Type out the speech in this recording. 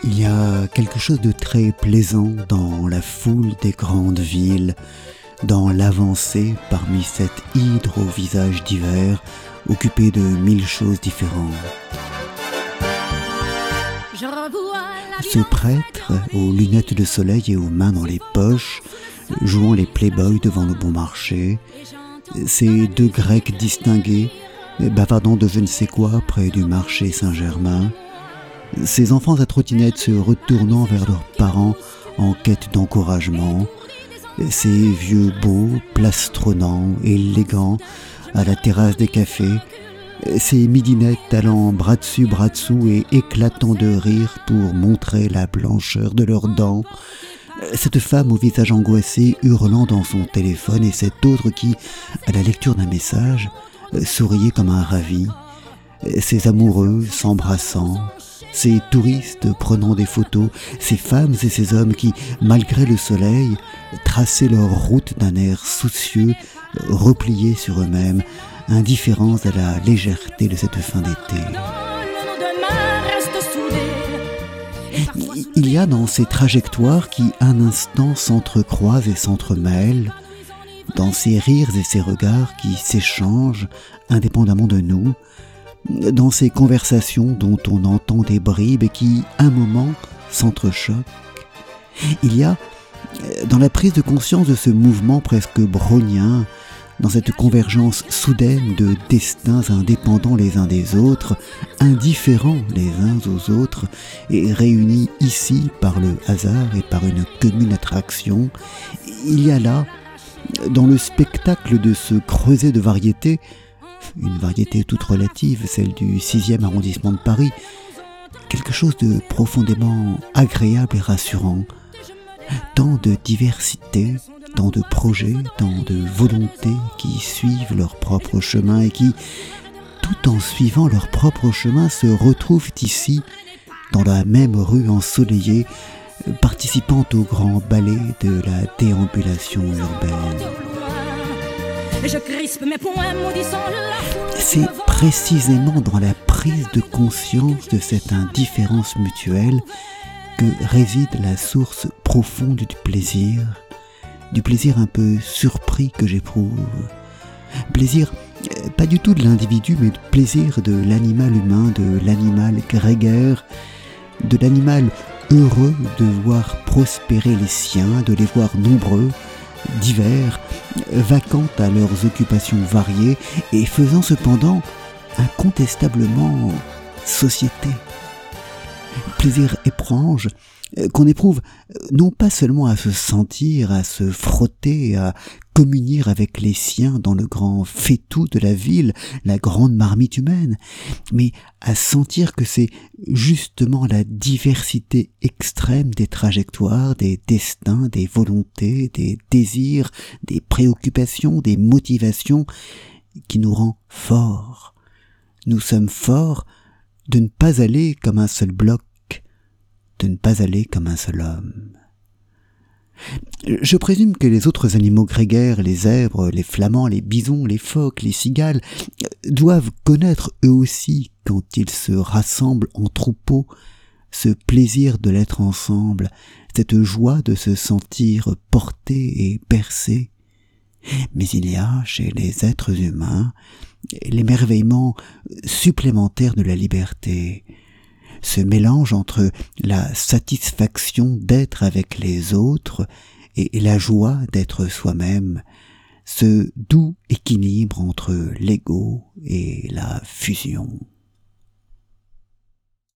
Il y a quelque chose de très plaisant dans la foule des grandes villes, dans l'avancée parmi cette hydre au visage divers, occupée de 1000 choses différentes. Ce prêtre, aux lunettes de soleil et aux mains dans les poches, jouant les playboys devant le bon marché, ces deux Grecs distingués, bavardant de je ne sais quoi près du marché Saint-Germain, ces enfants à trottinette se retournant vers leurs parents en quête d'encouragement, ces vieux beaux, plastronnants, élégants, à la terrasse des cafés, ces midinettes allant bras dessus bras dessous et éclatant de rire pour montrer la blancheur de leurs dents, cette femme au visage angoissé hurlant dans son téléphone et cet autre qui, à la lecture d'un message, souriait comme un ravi, ces amoureux s'embrassant, ces touristes prenant des photos, ces femmes et ces hommes qui, malgré le soleil, traçaient leur route d'un air soucieux, repliés sur eux-mêmes, indifférents à la légèreté de cette fin d'été. Il y a dans ces trajectoires qui, un instant, s'entrecroisent et s'entremêlent, dans ces rires et ces regards qui s'échangent indépendamment de nous, dans ces conversations dont on entend des bribes et qui, un moment, s'entrechoquent. Il y a, dans la prise de conscience de ce mouvement presque brownien, dans cette convergence soudaine de destins indépendants les uns des autres, indifférents les uns aux autres, et réunis ici par le hasard et par une commune attraction, il y a là, dans le spectacle de ce creuset de variétés, une variété toute relative, celle du 6e arrondissement de Paris, quelque chose de profondément agréable et rassurant. Tant de diversité, tant de projets, tant de volontés qui suivent leur propre chemin et qui, tout en suivant leur propre chemin, se retrouvent ici, dans la même rue ensoleillée, participant au grand ballet de la déambulation urbaine. C'est précisément dans la prise de conscience de cette indifférence mutuelle que réside la source profonde du plaisir un peu surpris que j'éprouve. Plaisir, pas du tout de l'individu, mais plaisir de l'animal humain, de l'animal grégaire, de l'animal heureux de voir prospérer les siens, de les voir nombreux, divers, vaquant à leurs occupations variées et faisant cependant incontestablement société. Plaisir étrange qu'on éprouve non pas seulement à se sentir, à se frotter, à communier avec les siens dans le grand faitout de la ville, la grande marmite humaine, mais à sentir que c'est justement la diversité extrême des trajectoires, des destins, des volontés, des désirs, des préoccupations, des motivations qui nous rend forts. Nous sommes forts de ne pas aller comme un seul bloc, de ne pas aller comme un seul homme. Je présume que les autres animaux grégaires, les zèbres, les flamands, les bisons, les phoques, les cigales, doivent connaître eux aussi, quand ils se rassemblent en troupeau, ce plaisir de l'être ensemble, cette joie de se sentir porté et bercé. Mais il y a, chez les êtres humains, l'émerveillement supplémentaire de la liberté, ce mélange entre la satisfaction d'être avec les autres et la joie d'être soi-même, ce doux équilibre entre l'ego et la fusion.